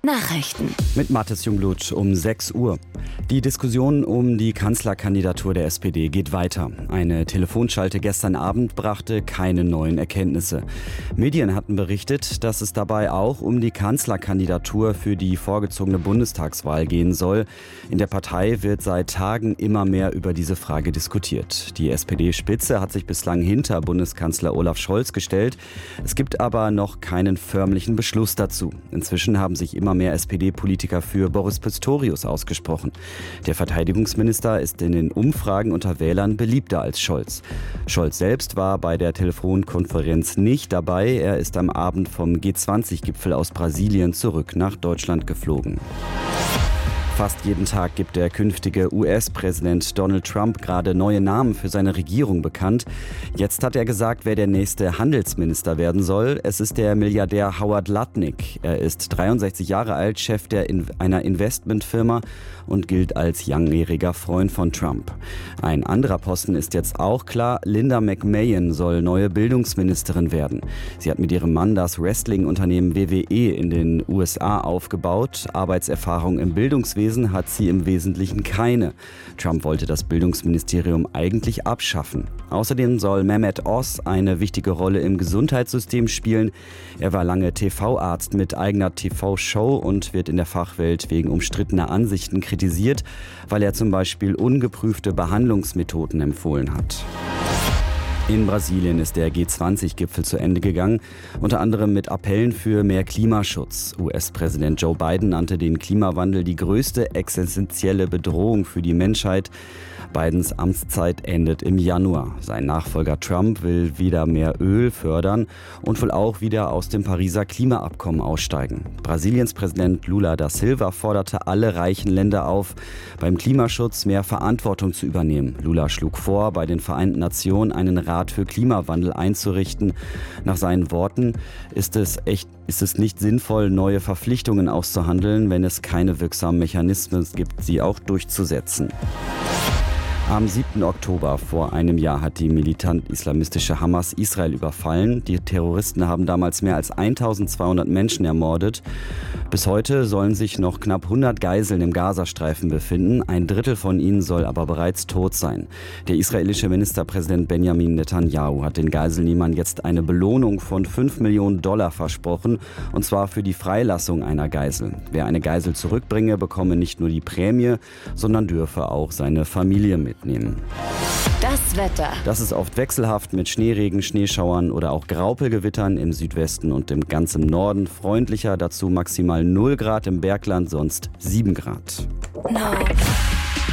Nachrichten. Mit Mathis Jungblut um 6 Uhr. Die Diskussion um die Kanzlerkandidatur der SPD geht weiter. Eine Telefonschalte gestern Abend brachte keine neuen Erkenntnisse. Medien hatten berichtet, dass es dabei auch um die Kanzlerkandidatur für die vorgezogene Bundestagswahl gehen soll. In der Partei wird seit Tagen immer mehr über diese Frage diskutiert. Die SPD-Spitze hat sich bislang hinter Bundeskanzler Olaf Scholz gestellt. Es gibt aber noch keinen förmlichen Beschluss dazu. Inzwischen haben sich immer mehr SPD-Politiker für Boris Pistorius ausgesprochen. Der Verteidigungsminister ist in den Umfragen unter Wählern beliebter als Scholz. Scholz selbst war bei der Telefonkonferenz nicht dabei. Er ist am Abend vom G20-Gipfel aus Brasilien zurück nach Deutschland geflogen. Fast jeden Tag gibt der künftige US-Präsident Donald Trump gerade neue Namen für seine Regierung bekannt. Jetzt hat er gesagt, wer der nächste Handelsminister werden soll. Es ist der Milliardär Howard Lutnick. Er ist 63 Jahre alt, Chef einer Investmentfirma und gilt als langjähriger Freund von Trump. Ein anderer Posten ist jetzt auch klar. Linda McMahon soll neue Bildungsministerin werden. Sie hat mit ihrem Mann das Wrestling-Unternehmen WWE in den USA aufgebaut. Arbeitserfahrung im Bildungswesen hat sie im Wesentlichen keine. Trump wollte das Bildungsministerium eigentlich abschaffen. Außerdem soll Mehmet Oz eine wichtige Rolle im Gesundheitssystem spielen. Er war lange TV-Arzt mit eigener TV-Show und wird in der Fachwelt wegen umstrittener Ansichten kritisiert, weil er zum Beispiel ungeprüfte Behandlungsmethoden empfohlen hat. In Brasilien ist der G20-Gipfel zu Ende gegangen, unter anderem mit Appellen für mehr Klimaschutz. US-Präsident Joe Biden nannte den Klimawandel die größte existenzielle Bedrohung für die Menschheit. Bidens Amtszeit endet im Januar. Sein Nachfolger Trump will wieder mehr Öl fördern und wohl auch wieder aus dem Pariser Klimaabkommen aussteigen. Brasiliens Präsident Lula da Silva forderte alle reichen Länder auf, beim Klimaschutz mehr Verantwortung zu übernehmen. Lula schlug vor, bei den Vereinten Nationen einen Rat für Klimawandel einzurichten. Nach seinen Worten ist es nicht sinnvoll, neue Verpflichtungen auszuhandeln, wenn es keine wirksamen Mechanismen gibt, sie auch durchzusetzen. Am 7. Oktober vor einem Jahr hat die militant-islamistische Hamas Israel überfallen. Die Terroristen haben damals mehr als 1200 Menschen ermordet. Bis heute sollen sich noch knapp 100 Geiseln im Gazastreifen befinden. Ein Drittel von ihnen soll aber bereits tot sein. Der israelische Ministerpräsident Benjamin Netanyahu hat den Geiselnehmern jetzt eine Belohnung von $5 Millionen versprochen, und zwar für die Freilassung einer Geisel. Wer eine Geisel zurückbringe, bekomme nicht nur die Prämie, sondern dürfe auch seine Familie mitnehmen. Das Wetter. Das ist oft wechselhaft mit Schneeregen, Schneeschauern oder auch Graupelgewittern im Südwesten und im ganzen Norden. Freundlicher, dazu maximal 0 Grad im Bergland, sonst 7 Grad. No.